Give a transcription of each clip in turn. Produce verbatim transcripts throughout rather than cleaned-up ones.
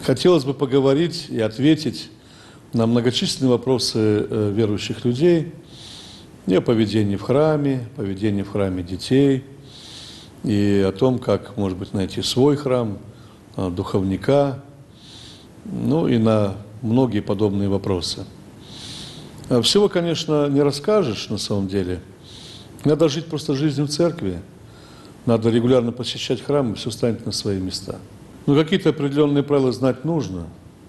Хотелось бы поговорить и ответить на многочисленные вопросы верующих людей и о поведении в храме, поведении в храме детей, и о том, как, может быть, найти свой храм, духовника, ну и на многие подобные вопросы. Всего, конечно, не расскажешь на самом деле. Надо жить просто жизнью в церкви, надо регулярно посещать храм, и все станет на свои места. Но какие-то определенные правила знать нужно.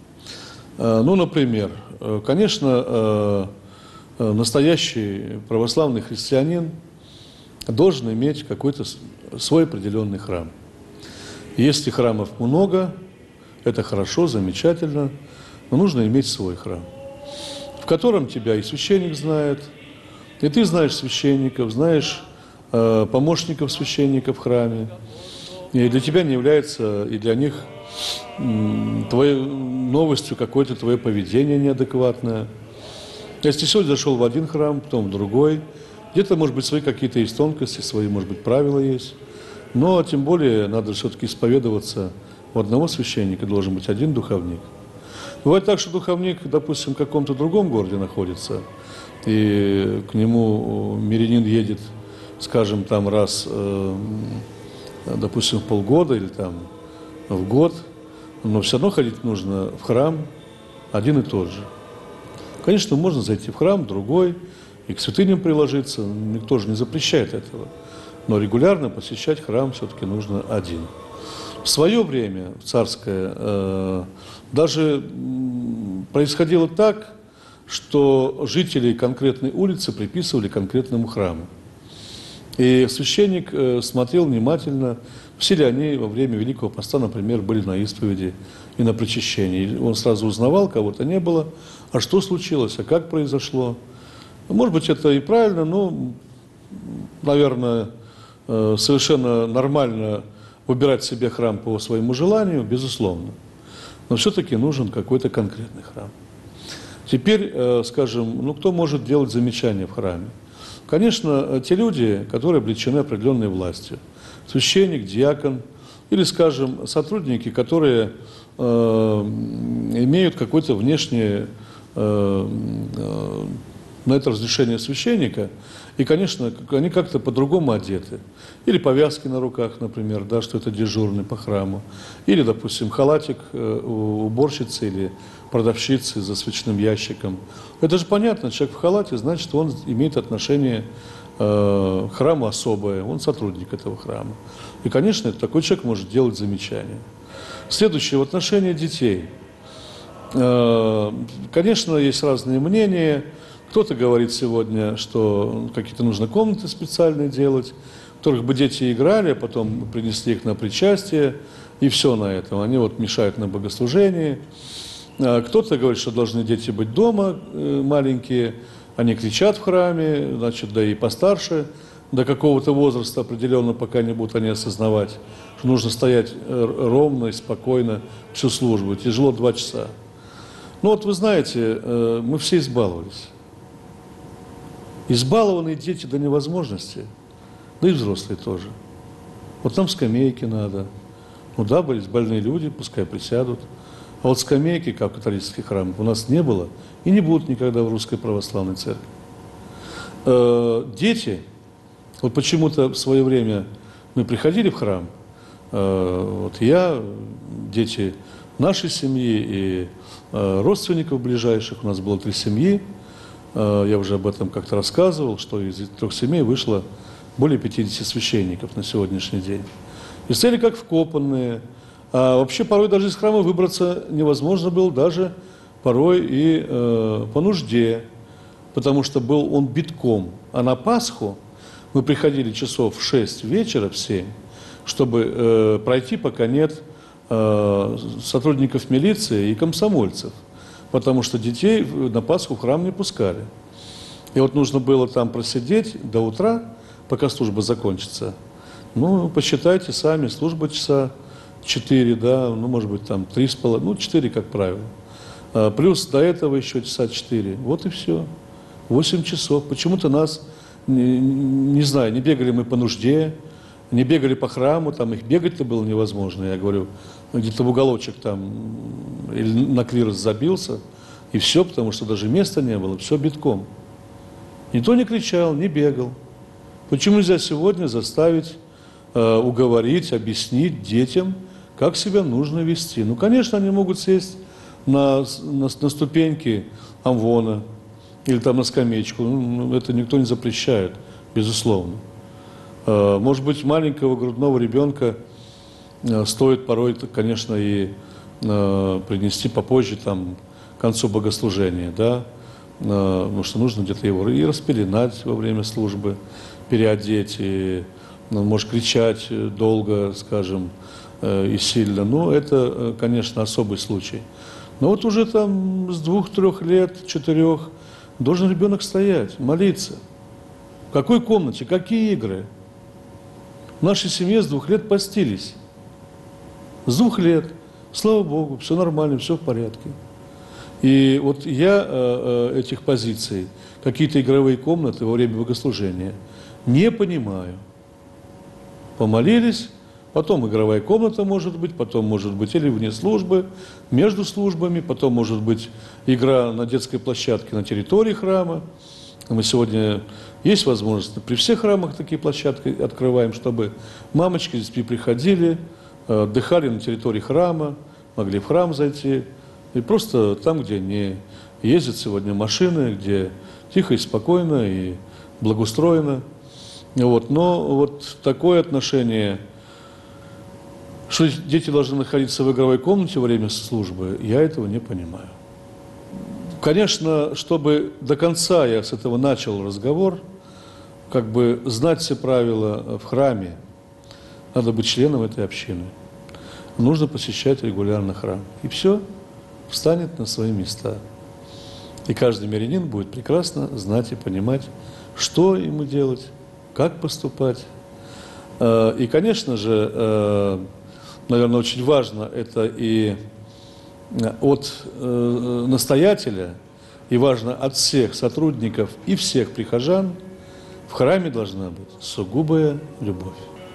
Ну, например, конечно, настоящий православный христианин должен иметь какой-то свой определенный храм. Если храмов много, это хорошо, замечательно, но нужно иметь свой храм, в котором тебя и священник знает, и ты знаешь священников, знаешь э, помощников священника в храме, и для тебя не является, и для них м, твоей новостью какое-то твое поведение неадекватное. Если ты сегодня зашел в один храм, потом в другой, где-то, может быть, свои какие-то есть тонкости, свои, может быть, правила есть, но тем более надо все-таки исповедоваться. У одного священника должен быть один духовник. Бывает так, что духовник, допустим, в каком-то другом городе находится, и к нему мирянин едет, скажем, там раз, э, допустим, в полгода или там в год, но все равно ходить нужно в храм один и тот же. Конечно, можно зайти в храм другой и к святыням приложиться, никто же не запрещает этого, но регулярно посещать храм все-таки нужно один. В свое время, в царское, э, даже происходило так, что жители конкретной улицы приписывали конкретному храму. И священник э, смотрел внимательно, все ли они во время Великого Поста, например, были на исповеди и на причащении. И он сразу узнавал, кого-то не было, а что случилось, а как произошло. Может быть, это и правильно, но, наверное, э, совершенно нормально выбирать себе храм по своему желанию, безусловно. Но все-таки нужен какой-то конкретный храм. Теперь, э, скажем, ну кто может делать замечания в храме? Конечно, те люди, которые облечены определенной властью. Священник, диакон или, скажем, сотрудники, которые э, имеют какое-то внешнее э, э, на это разрешение священника, и, конечно, они как-то по-другому одеты. Или повязки на руках, например, да, что это дежурный по храму. Или, допустим, халатик у уборщицы или продавщицы за свечным ящиком. Это же понятно, человек в халате, значит, он имеет отношение э, к храму особое, он сотрудник этого храма. И, конечно, такой человек может делать замечания. Следующее, в отношении детей. Э, конечно, есть разные мнения. Кто-то говорит сегодня, что какие-то нужно комнаты специальные делать, в которых бы дети играли, а потом принесли их на причастие, и все на этом. Они вот мешают на богослужении. Кто-то говорит, что должны дети быть дома маленькие, они кричат в храме, значит, да и постарше, до какого-то возраста определенно, пока не будут они осознавать, что нужно стоять ровно и спокойно всю службу. Тяжело два часа. Ну вот вы знаете, мы все избаловались. Избалованные дети до невозможности, да и взрослые тоже. Вот нам скамейки надо. Ну да, были больные люди, пускай присядут. А вот скамейки, как в католических храмах, у нас не было и не будут никогда в Русской Православной Церкви. Э, дети, вот почему-то в свое время мы приходили в храм, э, вот я, дети нашей семьи и э, родственников ближайших, у нас было три семьи, я уже об этом как-то рассказывал, что из трех семей вышло более пятидесяти священников на сегодняшний день. И стояли как вкопанные. А вообще порой даже из храма выбраться невозможно было, даже порой и э, по нужде, потому что был он битком. А на Пасху мы приходили часов в шесть вечера, в семь, чтобы э, пройти, пока нет э, сотрудников милиции и комсомольцев. Потому что детей на Пасху в храм не пускали. И вот нужно было там просидеть до утра, пока служба закончится. Ну, посчитайте сами, служба часа четыре, да, ну, может быть, там три с половиной, ну, четыре, как правило. А плюс до этого еще часа четыре. Вот и все. Восемь часов. Почему-то нас, не, не знаю, не бегали мы по нужде, не бегали по храму, там их бегать-то было невозможно. Я говорю, где-то в уголочек там или на клирос забился, и все, потому что даже места не было, все битком. Никто не кричал, не бегал. Почему нельзя сегодня заставить, э, уговорить, объяснить детям, как себя нужно вести? Ну, конечно, они могут сесть на, на, на ступеньки амвона или там на скамеечку. Ну, это никто не запрещает, безусловно. Э, может быть, маленького грудного ребенка э, стоит порой, конечно, и э, принести попозже, там, к концу богослужения, да, э, потому что нужно где-то его и распеленать во время службы, переодеть, и, ну, может кричать долго, скажем, э, и сильно. Но это, конечно, особый случай. Но вот уже там с двух-трех лет, четырех, должен ребенок стоять, молиться. В какой комнате, какие игры? В нашей семье с двух лет постились. С двух лет. Слава Богу, все нормально, все в порядке. И вот я э, э, этих позиций, какие-то игровые комнаты во время богослужения, не понимаю. Помолились, потом игровая комната может быть, потом может быть или вне службы, между службами, потом может быть игра на детской площадке на территории храма. Мы сегодня есть возможность, при всех храмах такие площадки открываем, чтобы мамочки с детьми приходили, отдыхали на территории храма, могли в храм зайти. И просто там, где не ездят сегодня машины, где тихо и спокойно и благоустроено. Вот. Но вот такое отношение, что дети должны находиться в игровой комнате во время службы, я этого не понимаю. Конечно, чтобы до конца я с этого начал разговор, как бы знать все правила в храме, надо быть членом этой общины. Нужно посещать регулярно храм. И все встанет на свои места. И каждый мирянин будет прекрасно знать и понимать, что ему делать, как поступать. И, конечно же, наверное, очень важно это и от настоятеля, и важно от всех сотрудников и всех прихожан, в храме должна быть сугубая любовь.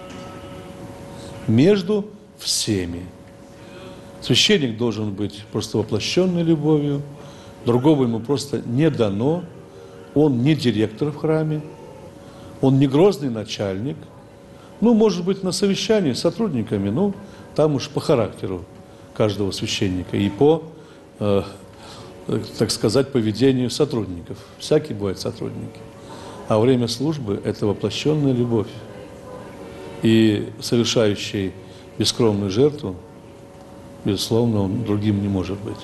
Между всеми. Священник должен быть просто воплощенной любовью, другого ему просто не дано, он не директор в храме, он не грозный начальник, ну, может быть, на совещании с сотрудниками, ну, там уж по характеру каждого священника и по, э, так сказать, поведению сотрудников. Всякие бывают сотрудники. А во время службы это воплощенная любовь. И совершающий бескровную жертву, безусловно, он другим не может быть.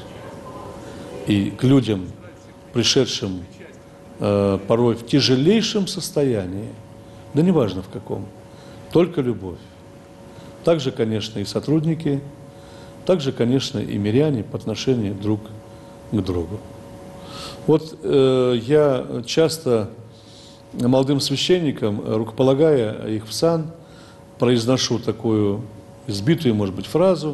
И к людям, пришедшим э, порой в тяжелейшем состоянии, да неважно в каком, только любовь. Также, конечно, и сотрудники, также, конечно, и миряне по отношению друг к другу. Вот э, я часто молодым священникам, рукополагая их в сан, произношу такую избитую, может быть, фразу,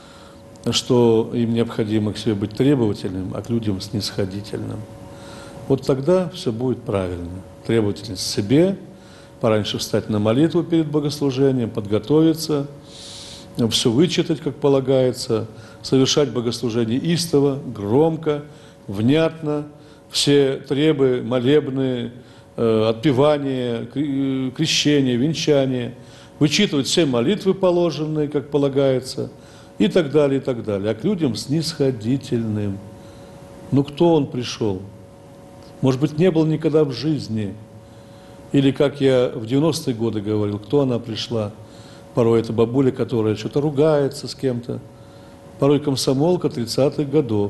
что им необходимо к себе быть требовательным, а к людям снисходительным. Вот тогда все будет правильно. Требовательность к себе, пораньше встать на молитву перед богослужением, подготовиться, все вычитать, как полагается, совершать богослужение истово, громко, внятно, все требы, молебны, э, отпевания, крещения, венчания, вычитывать все молитвы положенные, как полагается, и так далее, и так далее. А к людям снисходительным. Ну, кто он пришел? Может быть, не был никогда в жизни. Или, как я в девяностые годы говорил, кто она пришла? Порой это бабуля, которая что-то ругается с кем-то. Порой комсомолка тридцатых годов,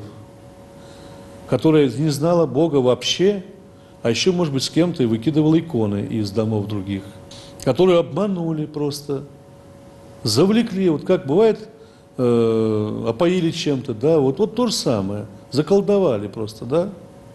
которая не знала Бога вообще, а еще, может быть, с кем-то и выкидывала иконы из домов других, которую обманули просто, завлекли. Вот как бывает, э, опоили чем-то, да, вот, вот то же самое, заколдовали просто, да.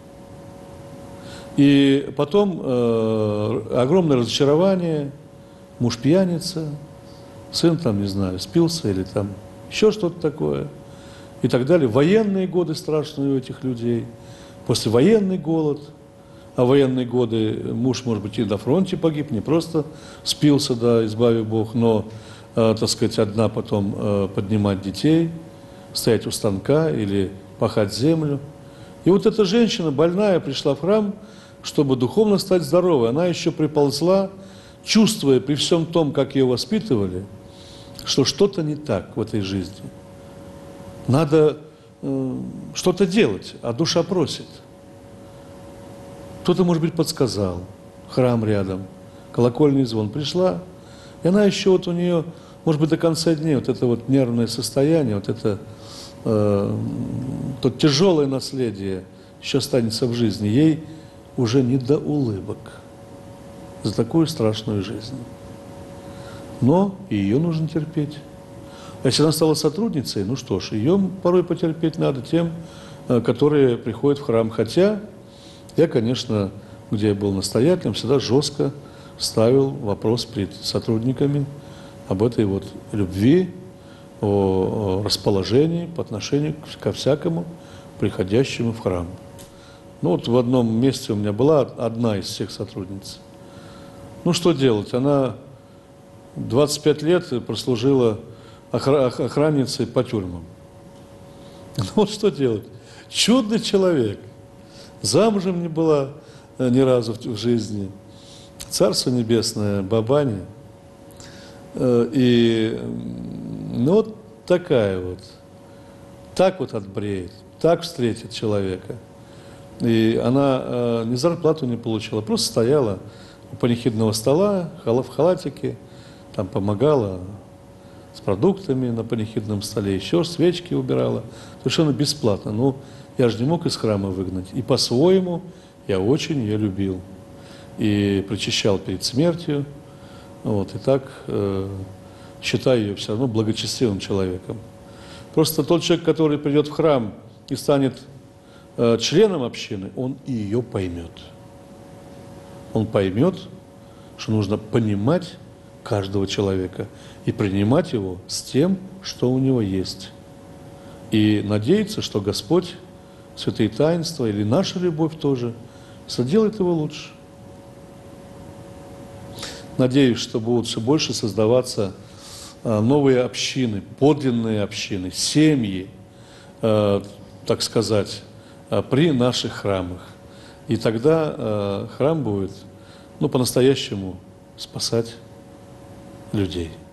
И потом э, огромное разочарование, муж пьяница, сын там, не знаю, спился или там еще что-то такое и так далее. Военные годы страшные у этих людей, послевоенный голод, а военные годы муж, может быть, и на фронте погиб, не просто спился, да, избави Бог, но э, так сказать, одна потом э, поднимать детей, стоять у станка или пахать землю. И вот эта женщина больная пришла в храм, чтобы духовно стать здоровой. Она еще приползла, чувствуя при всем том, как ее воспитывали, что что-то не так в этой жизни. Надо э, что-то делать, а душа просит. Кто-то, может быть, подсказал, храм рядом, колокольный звон. Пришла, и она еще вот у нее, может быть, до конца дней, вот это вот нервное состояние, вот это э, то тяжелое наследие еще останется в жизни. Ей уже не до улыбок за такую страшную жизнь. Но и ее нужно терпеть. А если она стала сотрудницей, ну что ж, ее порой потерпеть надо тем, которые приходят в храм. Хотя я, конечно, где я был настоятелем, всегда жестко ставил вопрос перед сотрудниками об этой вот любви, о расположении по отношению ко всякому приходящему в храм. Ну вот в одном месте у меня была одна из всех сотрудниц. Ну что делать? Она двадцать пять лет прослужила охранницей по тюрьмам. Ну вот что делать? Чудный человек. Замужем не была ни разу в жизни. Царство небесное, бабаня. И ну вот такая вот. Так вот отбреет, так встретит человека. И она э, ни зарплату не получила, просто стояла у панихидного стола, в халатике, там помогала с продуктами на панихидном столе, еще свечки убирала, совершенно бесплатно. Ну, я же не мог из храма выгнать. И по-своему я очень ее любил. И причащал перед смертью. Вот, и так э, считаю ее все равно благочестивым человеком. Просто тот человек, который придет в храм и станет э, членом общины, он и ее поймет. Он поймет, что нужно понимать каждого человека и принимать его с тем, что у него есть. И надеяться, что Господь, святые таинства или наша любовь тоже соделает его лучше. Надеюсь, что будут все больше создаваться новые общины, подлинные общины, семьи, э, так сказать, при наших храмах. И тогда э, храм будет, ну, по-настоящему спасать людей.